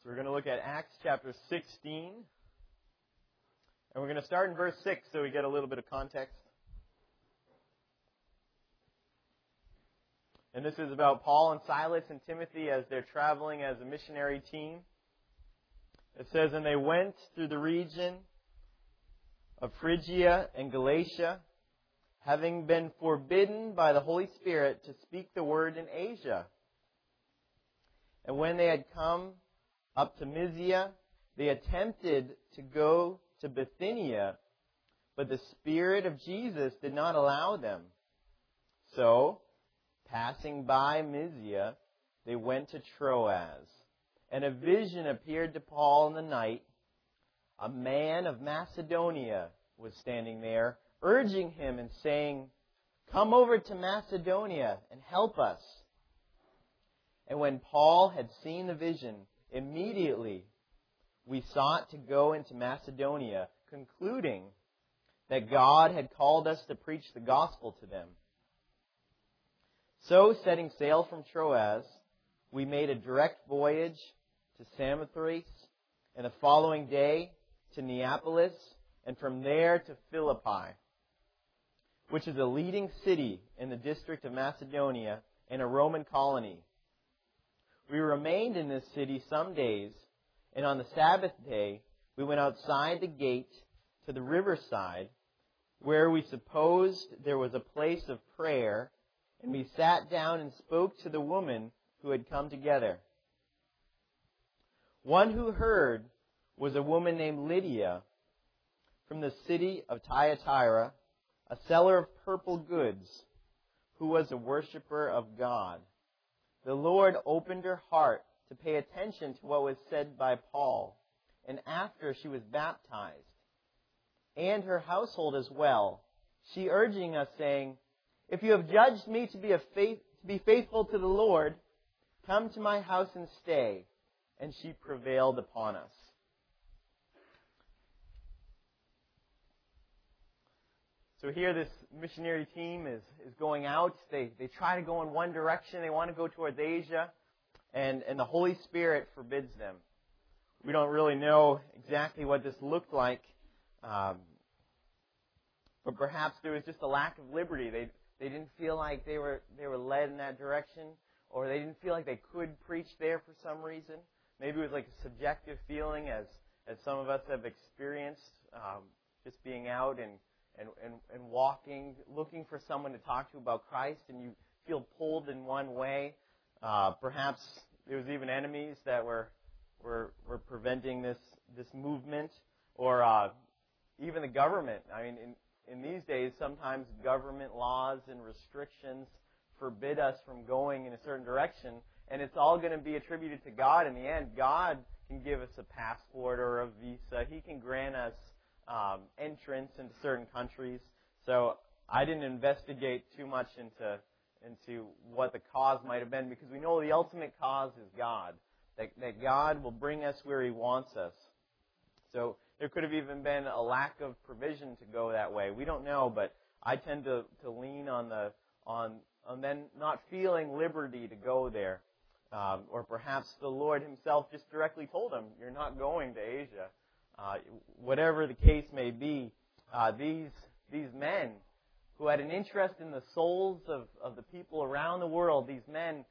So we're going to look at Acts chapter 16. And we're going to start in verse 6 so we get a little bit of context. And this is about Paul and Silas and Timothy as they're traveling as a missionary team. It says, "And they went through the region of Phrygia and Galatia, having been forbidden by the Holy Spirit to speak the word in Asia. And when they had come up to Mysia, they attempted to go to Bithynia, but the Spirit of Jesus did not allow them. So, passing by Mysia, they went to Troas. And a vision appeared to Paul in the night. A man of Macedonia was standing there, urging him and saying, 'Come over to Macedonia and help us.' And when Paul had seen the vision, immediately we sought to go into Macedonia, concluding that God had called us to preach the gospel to them. So, setting sail from Troas, we made a direct voyage to Samothrace, and the following day to Neapolis, and from there to Philippi, which is a leading city in the district of Macedonia and a Roman colony. We remained in this city some days, and on the Sabbath day we went outside the gate to the riverside, where we supposed there was a place of prayer, and we sat down and spoke to the women who had come together. One who heard was a woman named Lydia from the city of Thyatira, a seller of purple goods, who was a worshiper of God. The Lord opened her heart to pay attention to what was said by Paul, and after she was baptized, and her household as well, she urging us, saying, 'If you have judged me to be faithful to the Lord, come to my house and stay.' And she prevailed upon us." So here this missionary team is going out. They try to go in one direction. They want to go towards Asia. And the Holy Spirit forbids them. We don't really know exactly what this looked like. But perhaps there was just a lack of liberty. They didn't feel like they were led in that direction. Or they didn't feel like they could preach there for some reason. Maybe it was like a subjective feeling as some of us have experienced, just being out and walking, looking for someone to talk to about Christ, and you feel pulled in one way. Perhaps there was even enemies that were preventing this movement, or even the government. I mean, in these days, sometimes government laws and restrictions forbid us from going in a certain direction, and it's all going to be attributed to God in the end. God can give us a passport or a visa. He can grant us entrance into certain countries. So I didn't investigate too much into what the cause might have been, because we know the ultimate cause is God. That God will bring us where He wants us. So there could have even been a lack of provision to go that way. We don't know, but I tend to lean on then not feeling liberty to go there. Or perhaps the Lord Himself just directly told him, "You're not going to Asia." Whatever the case may be, these men who had an interest in the souls of the people around the world, these men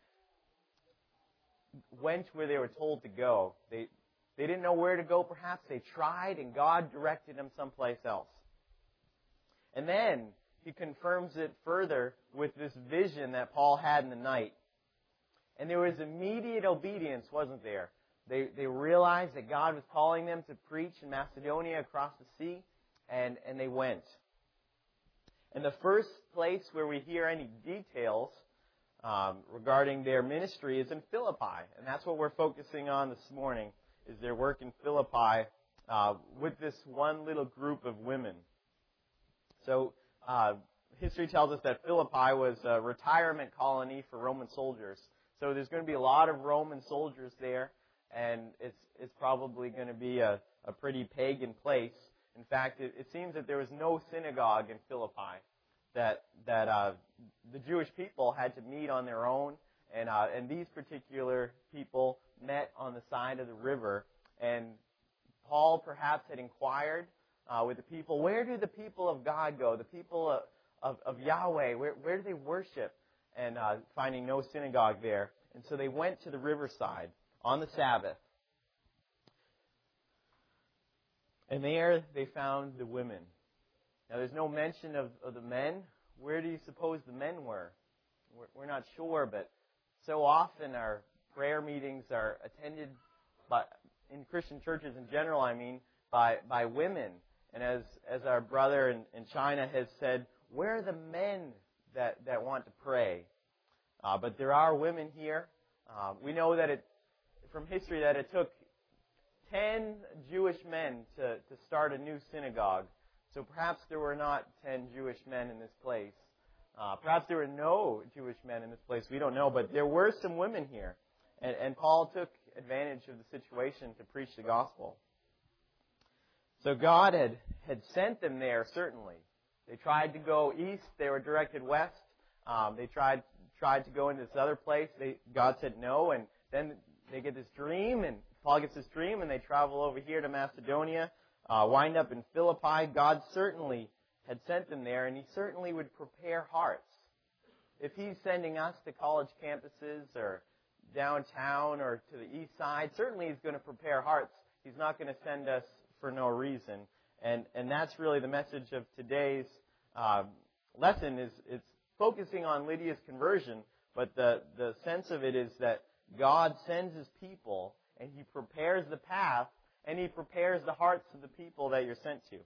went where they were told to go. They didn't know where to go, perhaps. They tried, and God directed them someplace else. And then He confirms it further with this vision that Paul had in the night. And there was immediate obedience, wasn't there? They realized that God was calling them to preach in Macedonia across the sea, and they went. And the first place where we hear any details regarding their ministry is in Philippi. And that's what we're focusing on this morning, is their work in Philippi with this one little group of women. So history tells us that Philippi was a retirement colony for Roman soldiers. So there's going to be a lot of Roman soldiers there, and it's probably going to be a pretty pagan place. In fact, it seems that there was no synagogue in Philippi, that the Jewish people had to meet on their own, and these particular people met on the side of the river, and Paul perhaps had inquired with the people, where do the people of God go? The people of Yahweh, where do they worship? And finding no synagogue there. And so they went to the riverside on the Sabbath. And there they found the women. Now there's no mention of the men. Where do you suppose the men were? We're not sure, but so often our prayer meetings are attended in Christian churches in general, by women. And as our brother in China has said, where are the men that want to pray? But there are women here. We know that from history that it took 10 Jewish men to start a new synagogue. So perhaps there were not 10 Jewish men in this place. Perhaps there were no Jewish men in this place. We don't know. But there were some women here. And Paul took advantage of the situation to preach the gospel. So God had sent them there, certainly. They tried to go east. They were directed west. They tried to go into this other place. God said no. And then they get this dream, and Paul gets this dream, and they travel over here to Macedonia, wind up in Philippi. God certainly had sent them there, and He certainly would prepare hearts. If He's sending us to college campuses or downtown or to the east side, certainly He's going to prepare hearts. He's not going to send us for no reason. And that's really the message of today's lesson is it's focusing on Lydia's conversion, but the sense of it is that God sends His people, and He prepares the path, and He prepares the hearts of the people that you're sent to.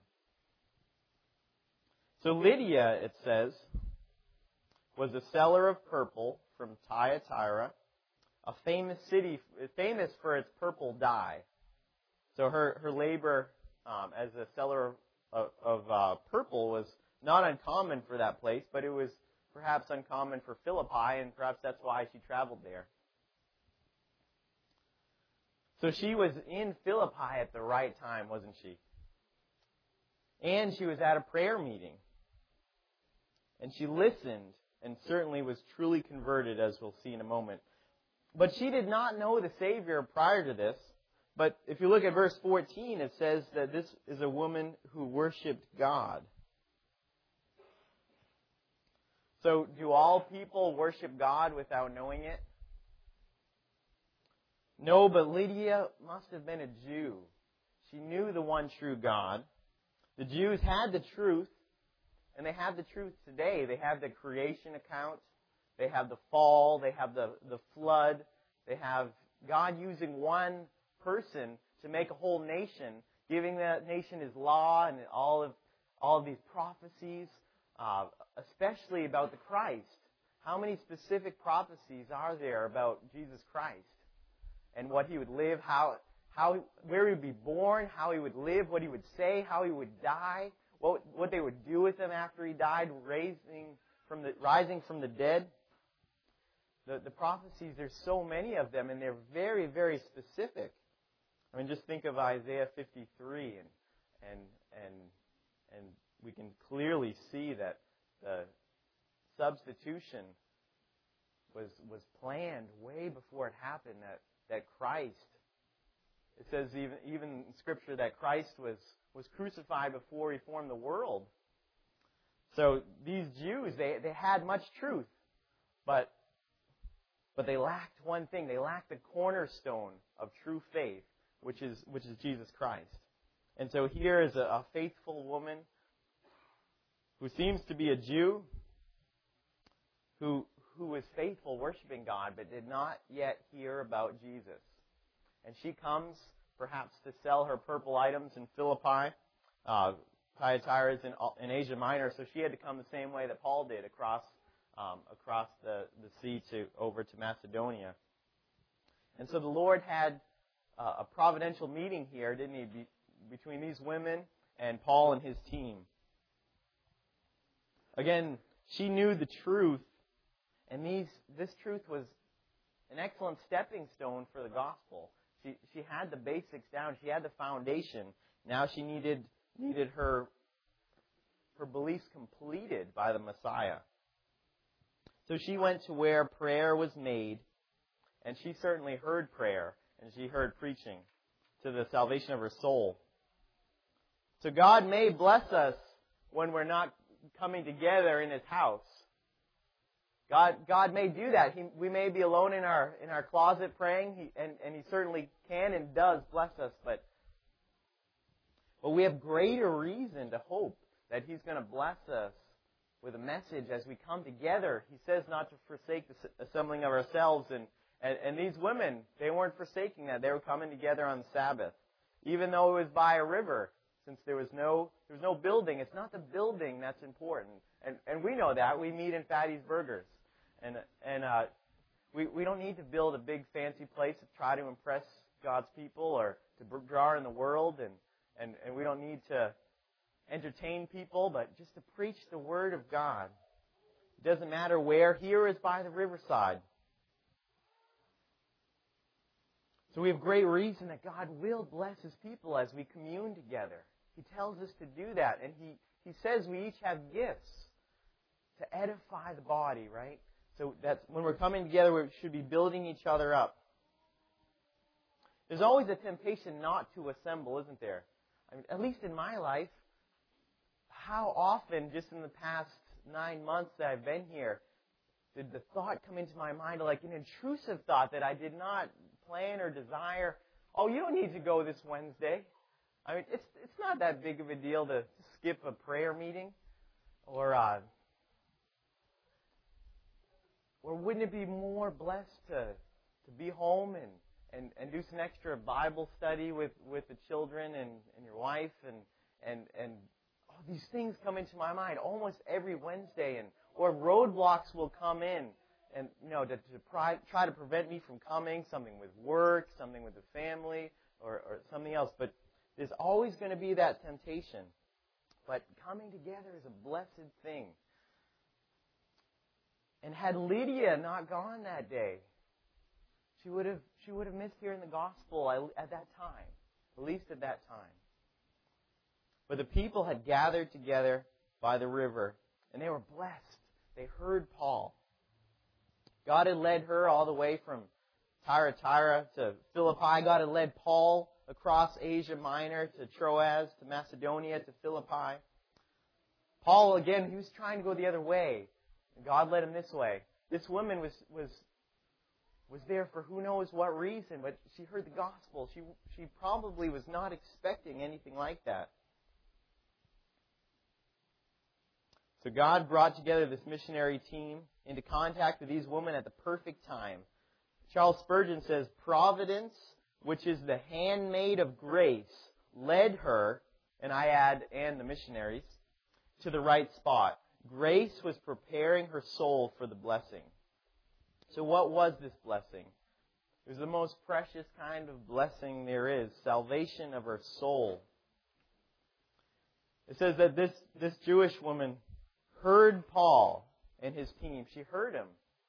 So Lydia, it says, was a seller of purple from Thyatira, a famous city, famous for its purple dye. So her labor as a seller of purple was not uncommon for that place, but it was perhaps uncommon for Philippi, and perhaps that's why she traveled there. So she was in Philippi at the right time, wasn't she? And she was at a prayer meeting. And she listened and certainly was truly converted, as we'll see in a moment. But she did not know the Savior prior to this. But if you look at verse 14, it says that this is a woman who worshiped God. So do all people worship God without knowing it? No, but Lydia must have been a Jew. She knew the one true God. The Jews had the truth, and they have the truth today. They have the creation account. They have the fall. They have the flood. They have God using one person to make a whole nation, giving that nation His law and all of these prophecies, especially about the Christ. How many specific prophecies are there about Jesus Christ and what He would live, where He would be born, how He would live, what He would say, how He would die, what they would do with Him after He died, rising from the dead? The prophecies, there's so many of them, and they're very, very specific. I mean, just think of Isaiah 53, and we can clearly see that the substitution was planned way before it happened. That Christ, it says even in Scripture that Christ was crucified before He formed the world. So these Jews, they had much truth, but they lacked one thing. They lacked the cornerstone of true faith, which is Jesus Christ. And so here is a faithful woman who seems to be a Jew, who was faithful worshiping God, but did not yet hear about Jesus. And she comes perhaps to sell her purple items in Philippi. Thyatira is in Asia Minor, so she had to come the same way that Paul did across the sea over to Macedonia. And so the Lord had a providential meeting here, didn't He, between these women and Paul and his team. Again, she knew the truth, and this truth was an excellent stepping stone for the gospel. She had the basics down. She had the foundation. Now she needed her beliefs completed by the Messiah. So she went to where prayer was made, and she certainly heard prayer. and she heard preaching to the salvation of her soul. So God may bless us when we're not coming together in His house. God may do that. We may be alone in our closet praying, and He certainly can and does bless us, but we have greater reason to hope that He's going to bless us with a message as we come together. He says not to forsake the assembling of ourselves, and these women, they weren't forsaking that. They were coming together on the Sabbath, even though it was by a river, since there was no building. It's not the building that's important, and we know that. We meet in Fatty's Burgers, and we don't need to build a big fancy place to try to impress God's people or to draw in the world, and we don't need to entertain people, but just to preach the Word of God. It doesn't matter where. Here is by the riverside. So we have great reason that God will bless His people as we commune together. He tells us to do that, and He says we each have gifts to edify the body, right? So that's when we're coming together, we should be building each other up. There's always a temptation not to assemble, isn't there? I mean, at least in my life, how often, just in the past 9 months that I've been here, did the thought come into my mind, like an intrusive thought that I did not plan or desire? Oh, you don't need to go this Wednesday. I mean, it's not that big of a deal to skip a prayer meeting, or wouldn't it be more blessed to be home and do some extra Bible study with the children and your wife and all these things come into my mind almost every Wednesday, or roadblocks will come in and to try to prevent me from coming, something with work, something with the family, or something else. But there's always going to be that temptation. But coming together is a blessed thing. And had Lydia not gone that day, she would have missed hearing the gospel at that time, at least at that time. But the people had gathered together by the river, and they were blessed. They heard Paul. God had led her all the way from Thyatira to Philippi. God had led Paul across Asia Minor to Troas, to Macedonia, to Philippi. Paul, again, he was trying to go the other way, and God led him this way. This woman was there for who knows what reason, but she heard the gospel. She probably was not expecting anything like that. So God brought together this missionary team into contact with these women at the perfect time. Charles Spurgeon says, "Providence, which is the handmaid of grace, led her," and I add, and the missionaries, "to the right spot. Grace was preparing her soul for the blessing." So what was this blessing? It was the most precious kind of blessing there is, salvation of her soul. It says that this Jewish woman heard Paul and his team. She heard him.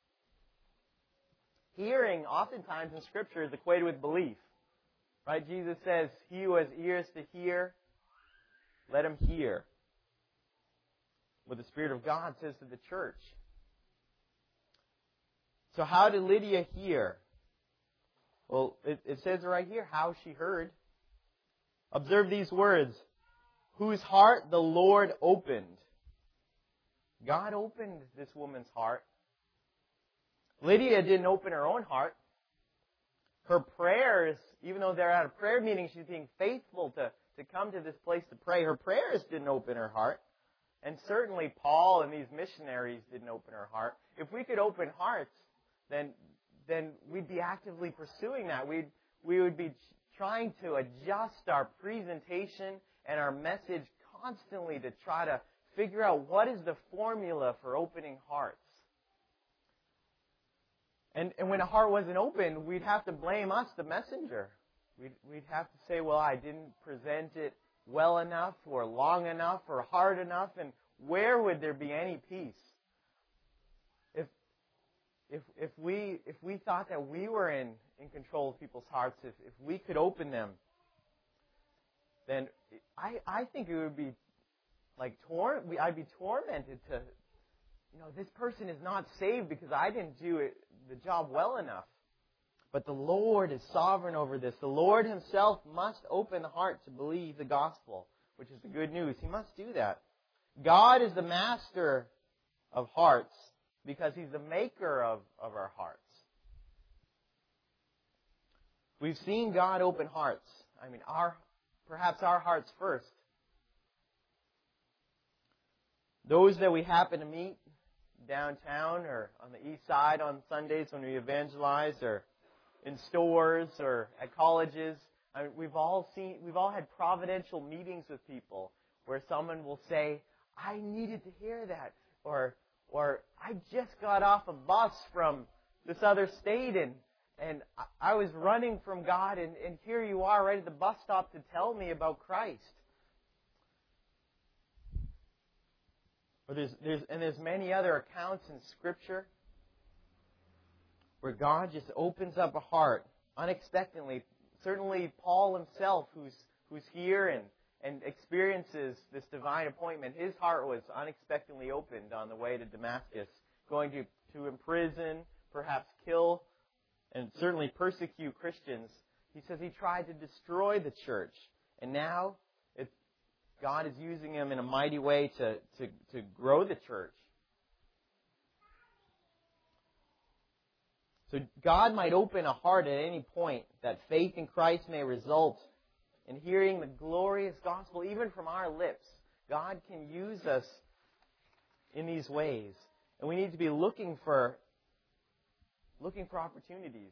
Hearing, oftentimes in Scripture, is equated with belief. Right? Jesus says, "He who has ears to hear, let him hear." What the Spirit of God says to the church. So how did Lydia hear? Well, it says right here how she heard. Observe these words. Whose heart the Lord opened. God opened this woman's heart. Lydia didn't open her own heart. Her prayers, even though they're at a prayer meeting, she's being faithful to come to this place to pray. Her prayers didn't open her heart. And certainly Paul and these missionaries didn't open her heart. If we could open hearts, then we'd be actively pursuing that. We would be trying to adjust our presentation and our message constantly to try to figure out what is the formula for opening hearts. And when a heart wasn't open, we'd have to blame us, the messenger. We'd have to say, well, I didn't present it well enough or long enough or hard enough. And where would there be any peace? If we thought that we were in control of people's hearts, if we could open them, then I think it would be like I'd be tormented to, this person is not saved because I didn't do the job well enough. But the Lord is sovereign over this. The Lord Himself must open the heart to believe the gospel, which is the good news. He must do that. God is the master of hearts because He's the maker of our hearts. We've seen God open hearts. I mean, perhaps our hearts first. Those that we happen to meet downtown or on the east side on Sundays when we evangelize, or in stores or at colleges. I mean, we've all had providential meetings with people where someone will say, "I needed to hear that," or "I just got off a bus from this other state and I was running from God and here you are right at the bus stop to tell me about Christ." Or there's many other accounts in Scripture where God just opens up a heart unexpectedly. Certainly Paul himself, who's here and experiences this divine appointment, his heart was unexpectedly opened on the way to Damascus, going to imprison, perhaps kill, and certainly persecute Christians. He says he tried to destroy the church, and now God is using him in a mighty way to grow the church. So God might open a heart at any point that faith in Christ may result in hearing the glorious gospel, even from our lips. God can use us in these ways. And we need to be looking for opportunities.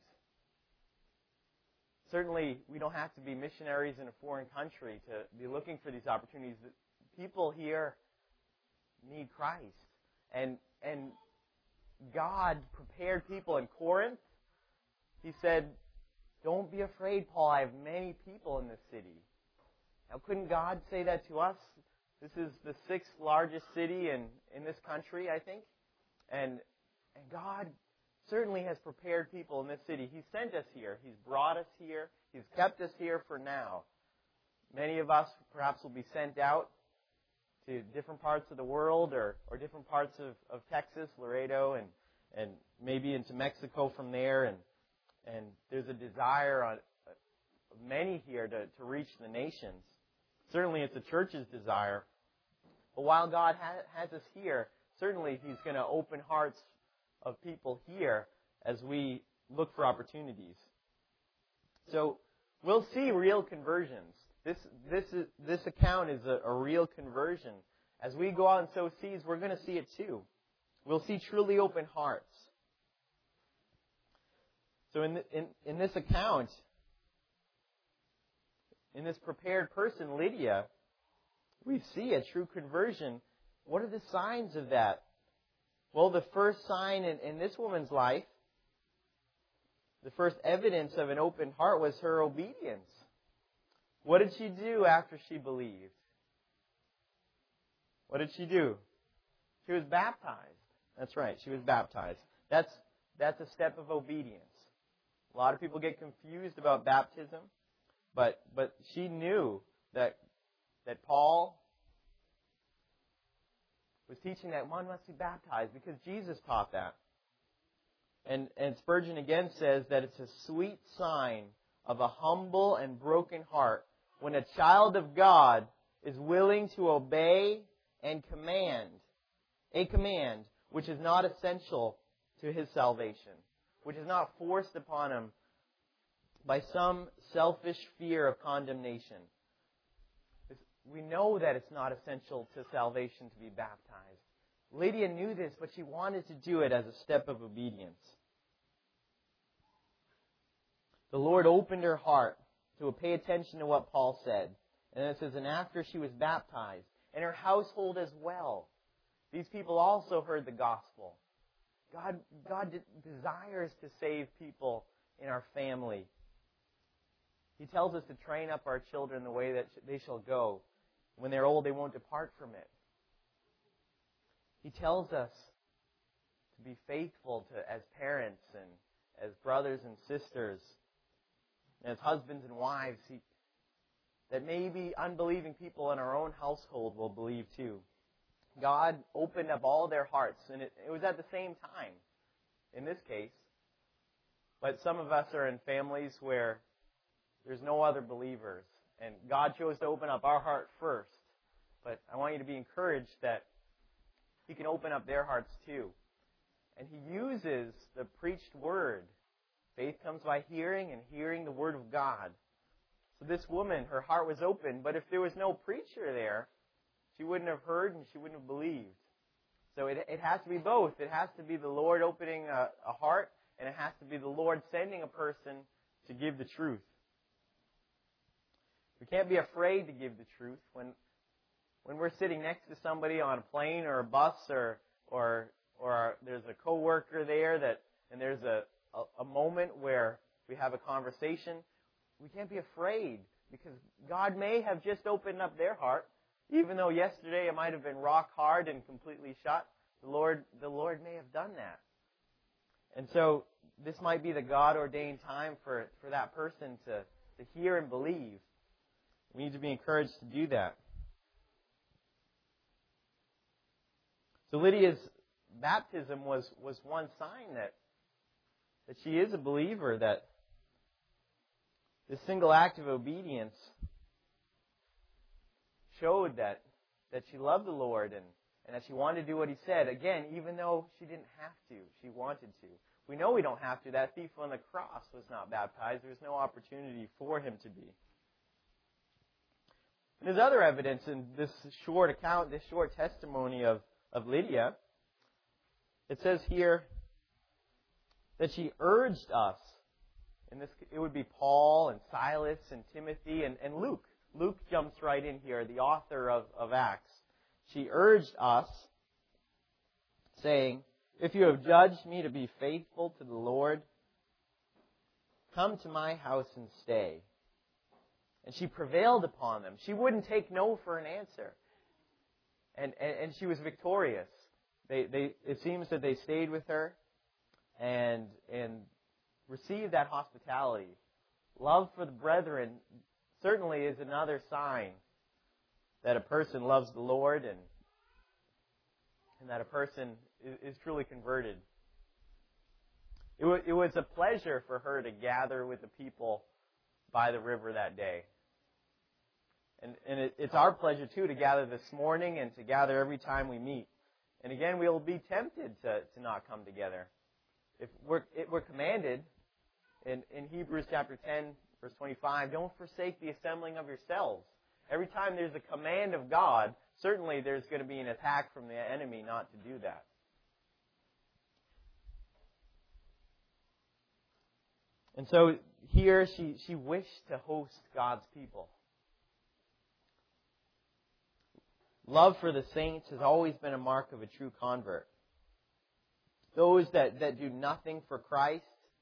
Certainly, we don't have to be missionaries in a foreign country to be looking for these opportunities. People here need Christ. And God prepared people in Corinth. He said, "Don't be afraid, Paul. I have many people in this city." Now, couldn't God say that to us? This is the 6th largest city in this country, I think. And God certainly has prepared people in this city. He sent us here. He's brought us here. He's kept us here for now. Many of us perhaps will be sent out to different parts of the world or different parts of Texas, Laredo, and maybe into Mexico from there. And there's a desire of many here to reach the nations. Certainly it's the church's desire. But while God has us here, certainly He's going to open hearts of people here as we look for opportunities. So we'll see real conversions. This account is a real conversion. As we go out and sow seeds, we're going to see it too. We'll see truly open hearts. So in this account, in this prepared person, Lydia, we see a true conversion. What are the signs of that? Well, the first sign in this woman's life, the first evidence of an open heart was her obedience. What did she do after she believed? What did she do? She was baptized. That's right, she was baptized. That's a step of obedience. A lot of people get confused about baptism, but she knew that Paul was teaching that one must be baptized because Jesus taught that. And Spurgeon again says that it's a sweet sign of a humble and broken heart when a child of God is willing to obey and command, a command which is not essential to his salvation, which is not forced upon him by some selfish fear of condemnation. We know that it's not essential to salvation to be baptized. Lydia knew this, but she wanted to do it as a step of obedience. The Lord opened her heart to pay attention to what Paul said. And it says, and after she was baptized, and her household as well. These people also heard the gospel. God desires to save people in our family. He tells us to train up our children the way that they shall go. When they're old, they won't depart from it. He tells us to be faithful as parents and as brothers and sisters, and as husbands and wives. That maybe unbelieving people in our own household will believe too. God opened up all their hearts, and it was at the same time, in this case. But some of us are in families where there's no other believers. And God chose to open up our heart first. But I want you to be encouraged that He can open up their hearts too. And He uses the preached word. Faith comes by hearing, and hearing the Word of God. So this woman, her heart was open, but if there was no preacher there, she wouldn't have heard and she wouldn't have believed. So it has to be both. It has to be the Lord opening a heart, and it has to be the Lord sending a person to give the truth. We can't be afraid to give the truth. When we're sitting next to somebody on a plane or a bus or there's a coworker there and there's a moment where we have a conversation, we can't be afraid because God may have just opened up their heart. Even though yesterday it might have been rock hard and completely shut, the Lord may have done that. And so this might be the God-ordained time for that person to hear and believe. We need to be encouraged to do that. So Lydia's baptism was one sign that she is a believer, that this single act of obedience showed that she loved the Lord and that she wanted to do what He said. Again, even though she didn't have to, she wanted to. We know we don't have to. That thief on the cross was not baptized. There was no opportunity for him to be. And there's other evidence in this short account, this short testimony of Lydia. It says here that she urged us. And it would be Paul and Silas and Timothy and Luke. Luke jumps right in here, the author of Acts. She urged us, saying, "If you have judged me to be faithful to the Lord, come to my house and stay." And she prevailed upon them. She wouldn't take no for an answer. And she was victorious. It seems that they stayed with her and received that hospitality. Love for the brethren certainly is another sign that a person loves the Lord and that a person is truly converted. It was a pleasure for her to gather with the people by the river that day. And it's our pleasure, too, to gather this morning and to gather every time we meet. And again, we will be tempted to not come together. If we're commanded in Hebrews chapter 10, verse 25, don't forsake the assembling of yourselves. Every time there's a command of God, certainly there's going to be an attack from the enemy not to do that. And so here she wished to host God's people. Love for the saints has always been a mark of a true convert. Those that do nothing for Christ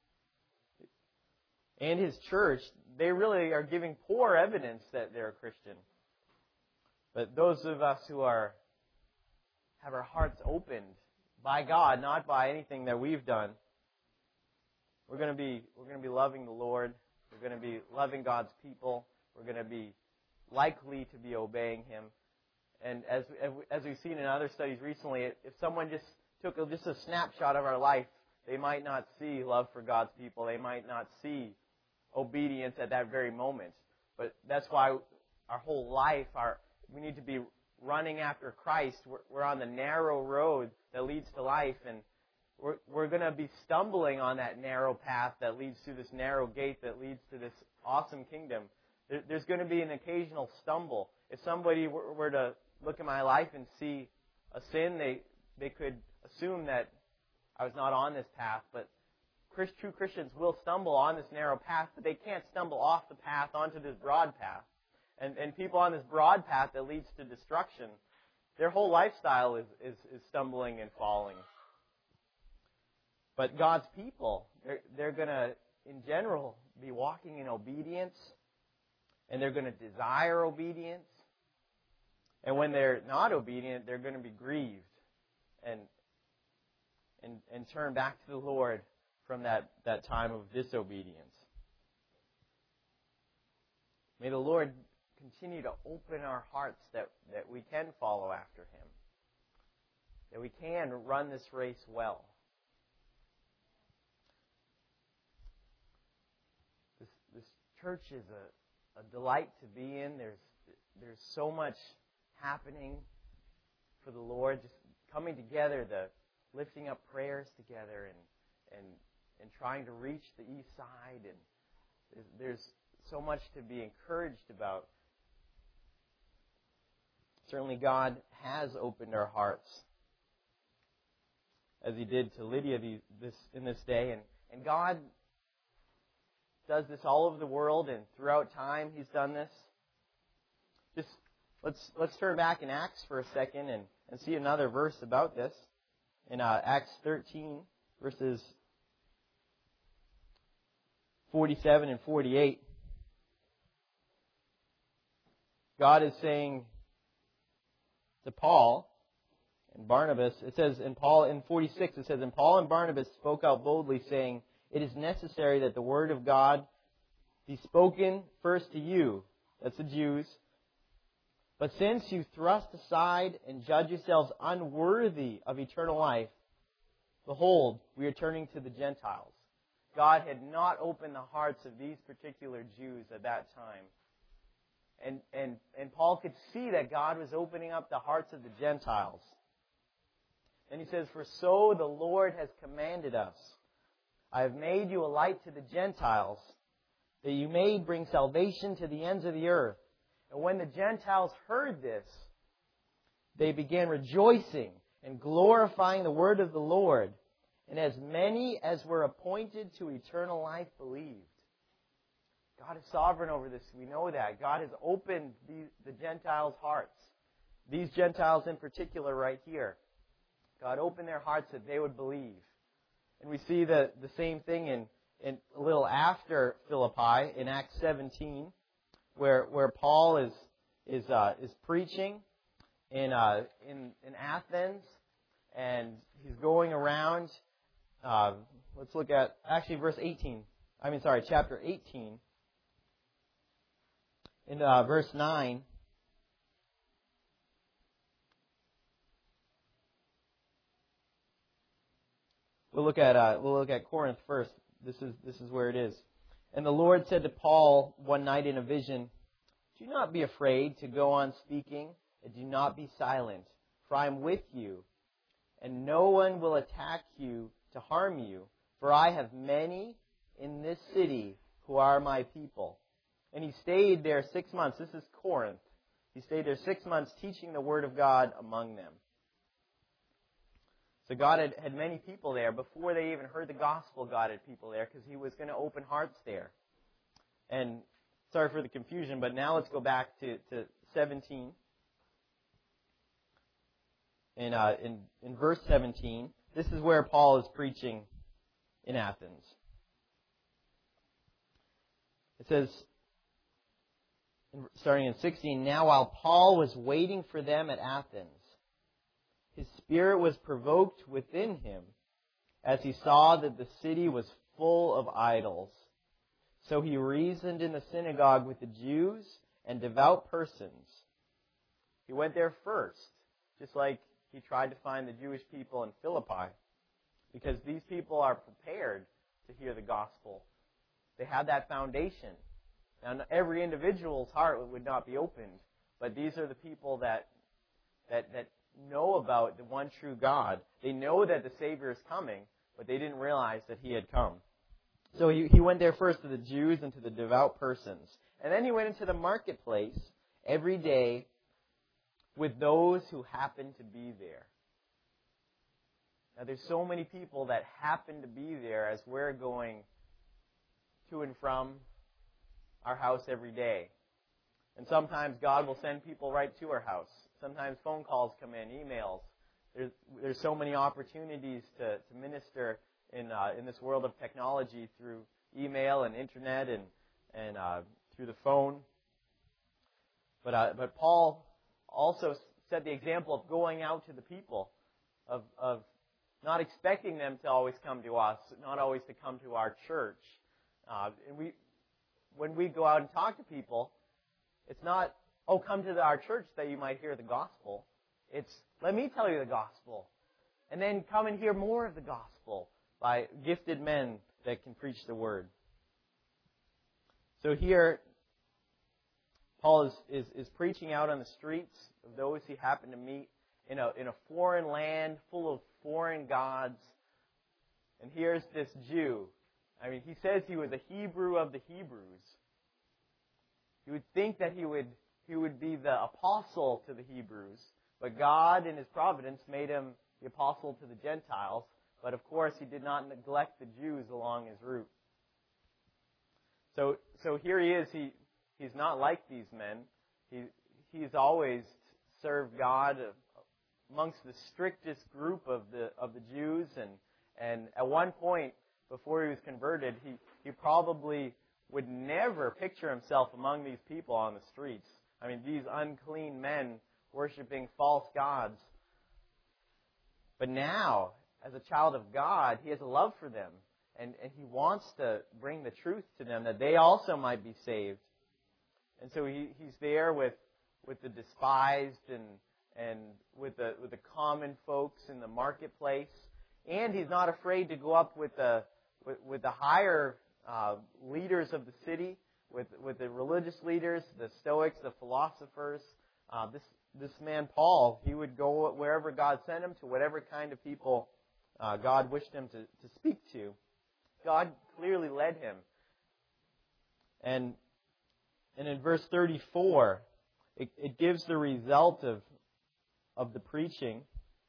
and His church, they really are giving poor evidence that they're a Christian. But those of us who have our hearts opened by God, not by anything that we've done, we're going to be loving the Lord. We're going to be loving God's people. We're going to be likely to be obeying Him. And as we've seen in other studies recently, if someone just took just a snapshot of our life, they might not see love for God's people. They might not see obedience at that very moment. But that's why our whole life, we need to be running after Christ. We're on the narrow road that leads to life, and we're going to be stumbling on that narrow path that leads to this narrow gate that leads to this awesome kingdom. There's going to be an occasional stumble. If somebody were to look at my life and see a sin, they could assume that I was not on this path. But true Christians will stumble on this narrow path, but they can't stumble off the path onto this broad path. And people on this broad path that leads to destruction, their whole lifestyle is stumbling and falling. But God's people, they're going to, in general, be walking in obedience, and they're going to desire obedience. And when they're not obedient, they're going to be grieved and turn back to the Lord from that time of disobedience. May the Lord continue to open our hearts that we can follow after Him, that we can run this race well. church is a delight to be in. There's so much happening for the Lord, just coming together, the lifting up prayers together and trying to reach the east side. And there's so much to be encouraged about. Certainly God has opened our hearts, as He did to Lydia in this day. And God does this all over the world, and throughout time He's done this. Just let's turn back in Acts for a second and see another verse about this. In Acts 13, verses 47 and 48. God is saying to Paul and Barnabas, it says in 46, it says, "And Paul and Barnabas spoke out boldly, saying, 'It is necessary that the word of God be spoken first to you,'" that's the Jews, "'but since you thrust aside and judge yourselves unworthy of eternal life, behold, we are turning to the Gentiles.'" God had not opened the hearts of these particular Jews at that time. And Paul could see that God was opening up the hearts of the Gentiles. And he says, "For so the Lord has commanded us. I have made you a light to the Gentiles, that you may bring salvation to the ends of the earth." And when the Gentiles heard this, they began rejoicing and glorifying the word of the Lord. And as many as were appointed to eternal life believed. God is sovereign over this. We know that. God has opened the Gentiles' hearts. These Gentiles in particular right here. God opened their hearts that they would believe. And we see the same thing in a little after Philippi in Acts 17, where Paul is preaching in Athens, and he's going around. Let's look at verse 18. Chapter 18. In verse 9, we'll look at Corinth first. This is where it is. "And the Lord said to Paul one night in a vision, 'Do not be afraid to go on speaking, and do not be silent, for I am with you, and no one will attack you to harm you, for I have many in this city who are my people.' And he stayed there 6 months." This is Corinth. He stayed there 6 months teaching the Word of God among them. So God had many people there. Before they even heard the gospel, God had people there because He was going to open hearts there. And sorry for the confusion, but now let's go back to 17. In verse 17, this is where Paul is preaching in Athens. It says, starting in 16, "Now while Paul was waiting for them at Athens, his spirit was provoked within him as he saw that the city was full of idols. So he reasoned in the synagogue with the Jews and devout persons." He went there first, just like he tried to find the Jewish people in Philippi, because these people are prepared to hear the gospel. They have that foundation. Now, every individual's heart would not be opened, but these are the people that know about the one true God. They know that the Savior is coming, but they didn't realize that He had come. So he went there first to the Jews and to the devout persons. And then he went into the marketplace every day with those who happened to be there. Now, there's so many people that happen to be there as we're going to and from our house every day. And sometimes God will send people right to our house. Sometimes phone calls come in, emails. There's so many opportunities to minister in this world of technology through email and internet and through the phone. But Paul also set the example of going out to the people, of not expecting them to always come to us, not always to come to our church. When we go out and talk to people, it's not, "Oh, come to our church that you might hear the gospel." It's, "Let me tell you the gospel. And then come and hear more of the gospel by gifted men that can preach the word." So here, Paul is preaching out on the streets of those he happened to meet in a foreign land full of foreign gods. And here's this Jew. I mean, he says he was a Hebrew of the Hebrews. You would think that he would be the apostle to the Hebrews, but God in His providence made him the apostle to the Gentiles. But of course, He did not neglect the Jews along His route. So here he is. He's not like these men. He's always served God amongst the strictest group of the Jews, and at one point before he was converted, he probably would never picture himself among these people on the streets. I mean, these unclean men worshiping false gods. But now, as a child of God, he has a love for them, and he wants to bring the truth to them that they also might be saved. And so he's there with the despised and with the common folks in the marketplace, and he's not afraid to go up with the higher leaders of the city, with the religious leaders, the Stoics, the philosophers. This man Paul, he would go wherever God sent him, to whatever kind of people God wished him to speak to. God clearly led him. And in verse 34, it gives the result of the preaching.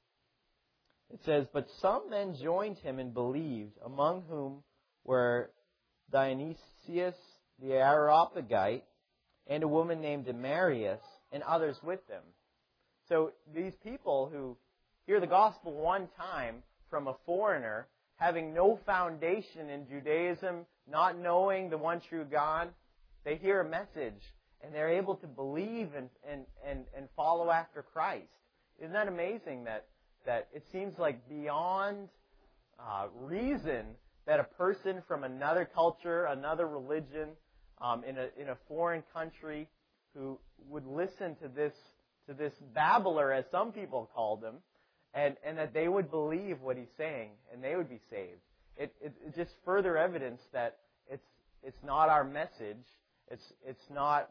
It says, "But some men joined him and believed, among whom were Dionysius the Areopagite and a woman named Damaris and others with them." So these people who hear the gospel one time from a foreigner, having no foundation in Judaism, not knowing the one true God, they hear a message and they're able to believe and follow after Christ. Isn't that amazing that it seems like beyond reason that a person from another culture, another religion, in a foreign country, who would listen to this babbler, as some people called him, and that they would believe what he's saying and they would be saved. It's just further evidence that it's not our message. It's not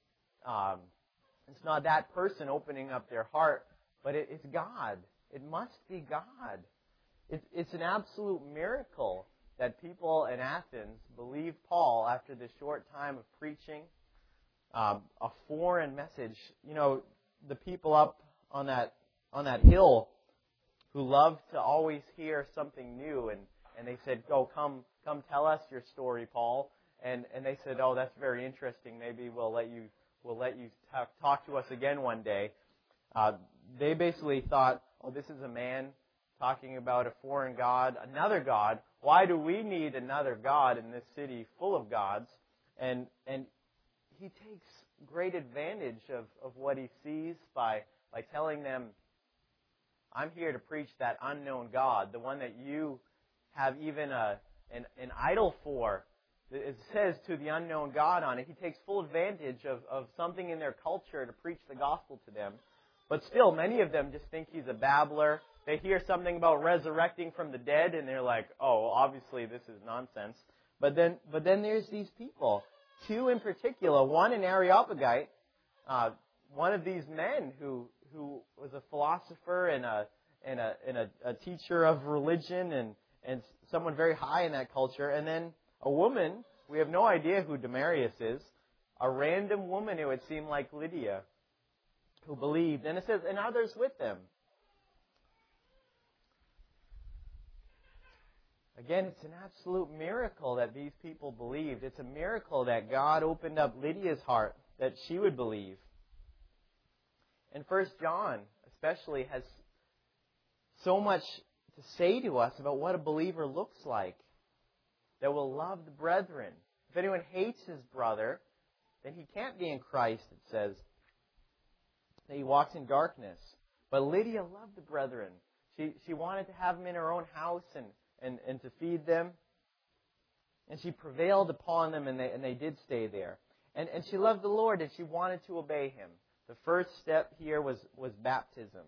that person opening up their heart, but it's God. It must be God. It's an absolute miracle that people in Athens believed Paul after this short time of preaching a foreign message. You know, the people up on that hill who loved to always hear something new, and they said, come tell us your story, Paul. And they said, "Oh, that's very interesting. Maybe we'll let you talk to us again one day." They basically thought, "Oh, this is a man talking about a foreign god, another god. Why do we need another god in this city full of gods?" And he takes great advantage of what he sees by telling them, "I'm here to preach that unknown God, the one that you have even an idol for." It says "to the unknown God" on it. He takes full advantage of something in their culture to preach the gospel to them. But still, many of them just think he's a babbler. They hear something about resurrecting from the dead, and they're like, "Oh, obviously this is nonsense." But then there's these people, two in particular, one an Areopagite, one of these men who was a philosopher and a teacher of religion and someone very high in that culture, and then a woman, we have no idea who Damaris is, a random woman who would seem like Lydia, who believed. And it says, "and others with them." Again, it's an absolute miracle that these people believed. It's a miracle that God opened up Lydia's heart, that she would believe. And 1 John especially has so much to say to us about what a believer looks like, that will love the brethren. If anyone hates his brother, then he can't be in Christ, it says, that he walks in darkness. But Lydia loved the brethren. She wanted to have them in her own house and to feed them. And she prevailed upon them, and they did stay there. And she loved the Lord, and she wanted to obey Him. The first step here was baptism.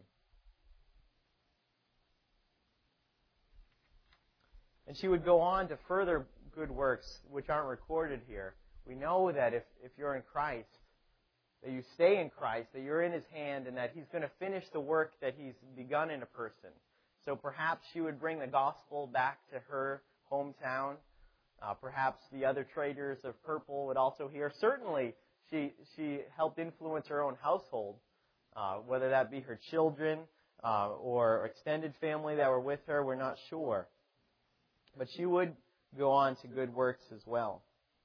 And she would go on to further good works, which aren't recorded here. We know that if you're in Christ, that you stay in Christ, that you're in His hand, and that He's going to finish the work that He's begun in a person. So perhaps she would bring the gospel back to her hometown. Perhaps the other traders of purple would also hear. Certainly, she helped influence her own household, whether that be her children or extended family that were with her. We're not sure. But she would go on to good works as well.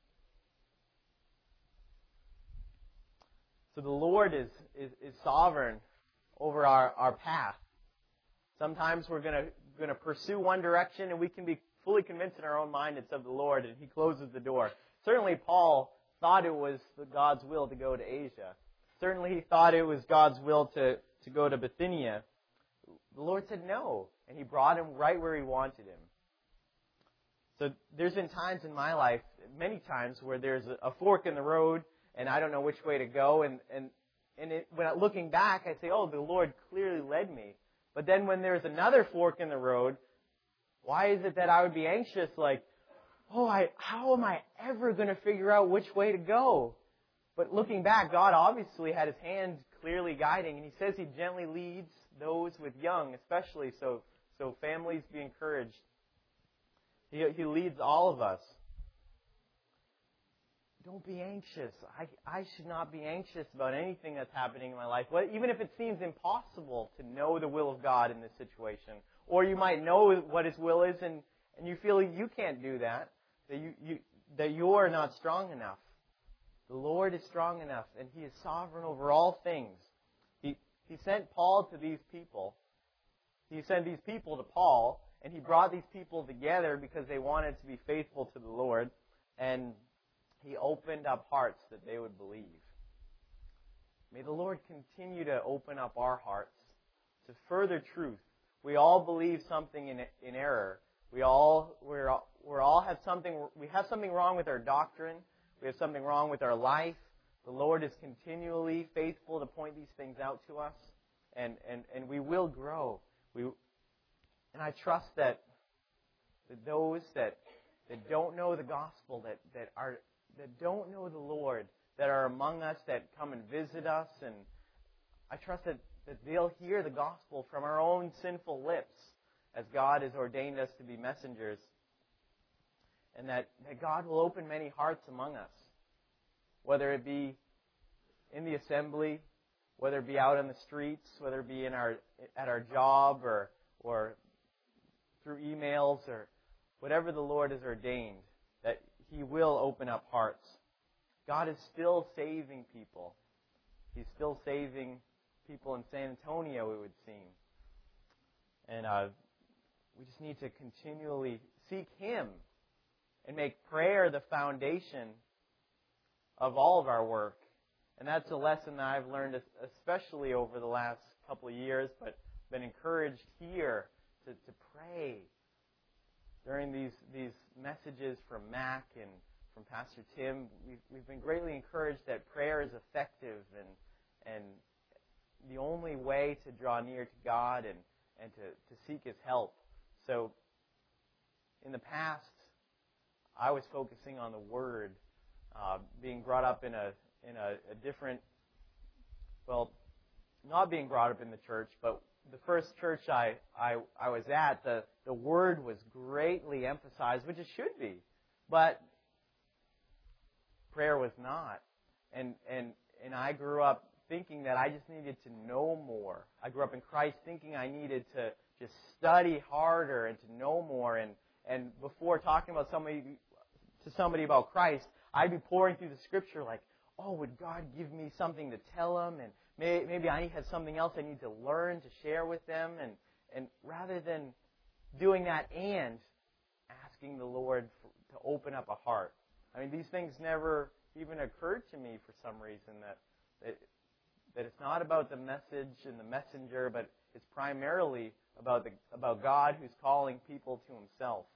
So the Lord is sovereign over our path. Sometimes we're going to pursue one direction, and we can be fully convinced in our own mind it's of the Lord, and He closes the door. Certainly Paul thought it was God's will to go to Asia. Certainly he thought it was God's will to go to Bithynia. The Lord said no, and He brought him right where He wanted him. So there's been times in my life, many times, where there's a fork in the road, and I don't know which way to go. When looking back, I say, oh, the Lord clearly led me. But then when there's another fork in the road, why is it that I would be anxious, like, how am I ever going to figure out which way to go? But looking back, God obviously had His hand clearly guiding, and He says He gently leads those with young, especially, so families be encouraged. He leads all of us. Don't be anxious. I should not be anxious about anything that's happening in my life. Even if it seems impossible to know the will of God in this situation. Or you might know what His will is and you feel you can't do that. That you are not strong enough. The Lord is strong enough, and He is sovereign over all things. He sent Paul to these people. He sent these people to Paul, and He brought these people together because they wanted to be faithful to the Lord. And He opened up hearts that they would believe. May the Lord continue to open up our hearts to further truth. We all believe something in error. We have something wrong with our doctrine. We have something wrong with our life. The Lord is continually faithful to point these things out to us, and we will grow. And I trust that those that don't know the gospel, that don't know the Lord, that are among us, that come and visit us, and I trust that they'll hear the gospel from our own sinful lips as God has ordained us to be messengers, and that God will open many hearts among us, whether it be in the assembly, whether it be out on the streets, whether it be at our job or through emails or whatever the Lord has ordained, that He will open up hearts. God is still saving people. He's still saving people in San Antonio, it would seem. And we just need to continually seek Him and make prayer the foundation of all of our work. And that's a lesson that I've learned, especially over the last couple of years, but been encouraged here to pray. During these messages from Mac and from Pastor Tim, we've been greatly encouraged that prayer is effective and the only way to draw near to God and to seek His help. So in the past, I was focusing on the Word, being brought up in a different, well, not being brought up in the church, but the first church I was at, the Word was greatly emphasized, which it should be, but prayer was not. And I grew up thinking that I just needed to know more. I grew up in Christ thinking I needed to just study harder and to know more. And before talking about somebody about Christ, I'd be pouring through the Scripture like, oh, would God give me something to tell them? And maybe I have something else I need to learn to share with them. And rather than doing that and asking the Lord to open up a heart. I mean, these things never even occurred to me for some reason, that it's not about the message and the messenger, but it's primarily about God who's calling people to Himself.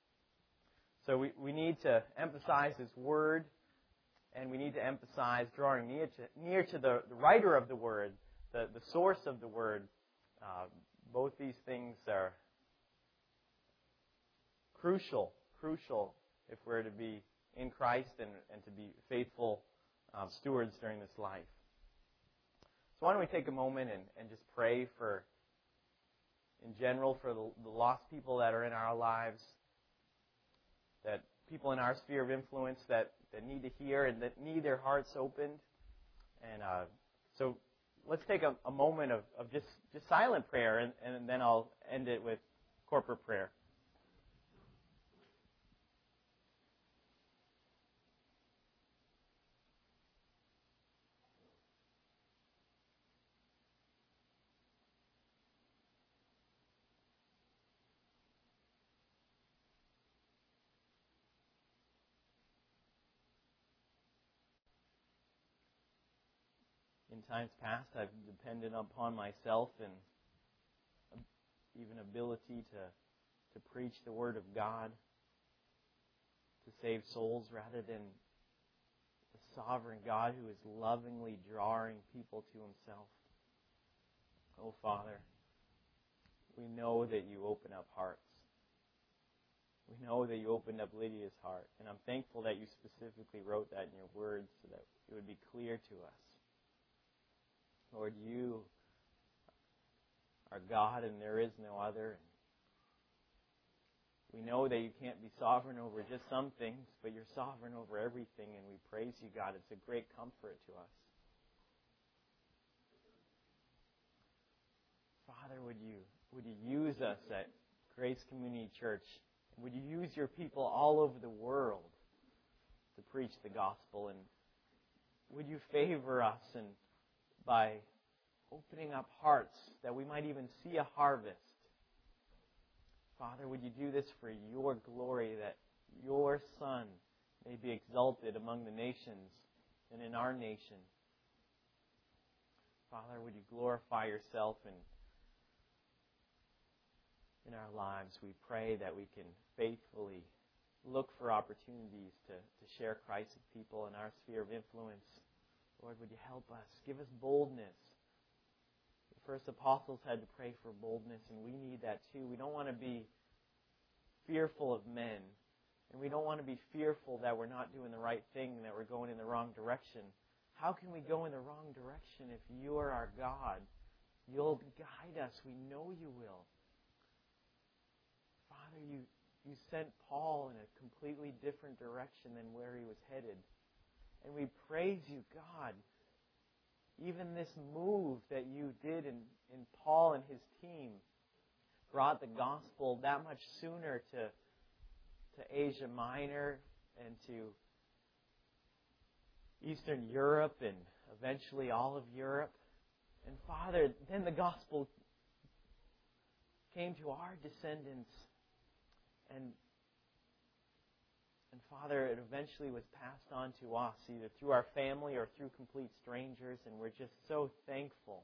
So we need to emphasize His Word, and we need to emphasize drawing near to the writer of the Word, the source of the Word. Both these things are crucial if we're to be in Christ and to be faithful stewards during this life. So why don't we take a moment and just pray for, in general, for the lost people that are in our lives, that people in our sphere of influence that need to hear and that need their hearts opened. And so let's take a moment of just silent prayer, and then I'll end it with corporate prayer. In times past, I've depended upon myself and even ability to preach the Word of God, to save souls, rather than the sovereign God who is lovingly drawing people to Himself. Oh, Father, we know that you open up hearts. We know that you opened up Lydia's heart, and I'm thankful that you specifically wrote that in your Word so that it would be clear to us. Lord, you are God and there is no other. We know that you can't be sovereign over just some things, but you're sovereign over everything, and we praise you, God. It's a great comfort to us. Father, would you use us at Grace Community Church? Would you use your people all over the world to preach the gospel? And would you favor us and by opening up hearts that we might even see a harvest? Father, would you do this for your glory, that your Son may be exalted among the nations and in our nation? Father, would you glorify yourself in our lives? We pray that we can faithfully look for opportunities to share Christ with people in our sphere of influence. Lord, would you help us? Give us boldness. The first apostles had to pray for boldness, and we need that too. We don't want to be fearful of men, and we don't want to be fearful that we're not doing the right thing, that we're going in the wrong direction. How can we go in the wrong direction if you are our God? You'll guide us. We know you will. Father, you sent Paul in a completely different direction than where he was headed. And we praise you, God. Even this move that you did in Paul and his team brought the gospel that much sooner to Asia Minor and to Eastern Europe and eventually all of Europe. And Father, then the gospel came to our descendants, and Father, it eventually was passed on to us, either through our family or through complete strangers, and we're just so thankful.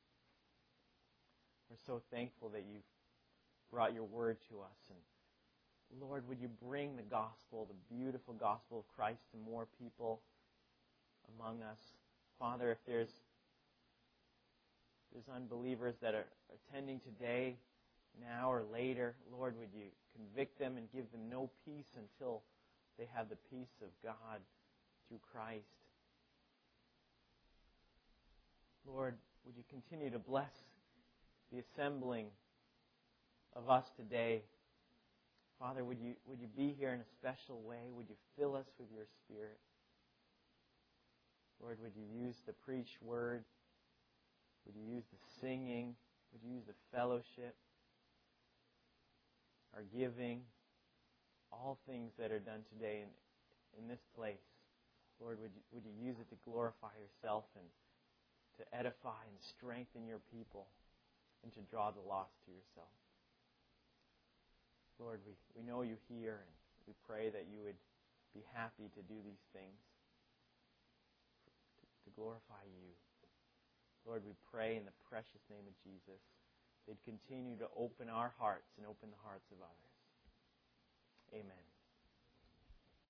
We're so thankful that you've brought your word to us. And Lord, would you bring the gospel, the beautiful gospel of Christ, to more people among us? Father, if there's unbelievers that are attending today, now or later, Lord, would you convict them and give them no peace until they have the peace of God through Christ. Lord, would you continue to bless the assembling of us today? Father, would you be here in a special way? Would you fill us with your Spirit? Lord, would you use the preached word? Would you use the singing? Would you use the fellowship? Our giving? All things that are done today in this place. Lord, would you use it to glorify yourself and to edify and strengthen your people and to draw the lost to yourself. Lord, we know you hear, and we pray that you would be happy to do these things to glorify you. Lord, we pray in the precious name of Jesus that you'd continue to open our hearts and open the hearts of others. Amen.